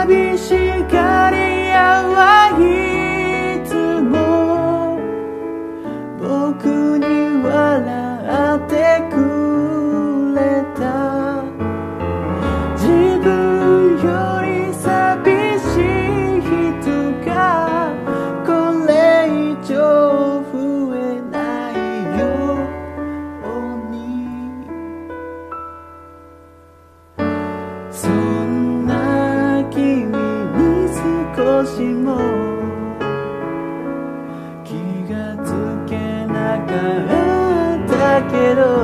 寂しがり屋はいつも僕に笑ってくれた。自分より寂しい人がこれ以上増えないように。そんな君に少しも気がつけなかったけど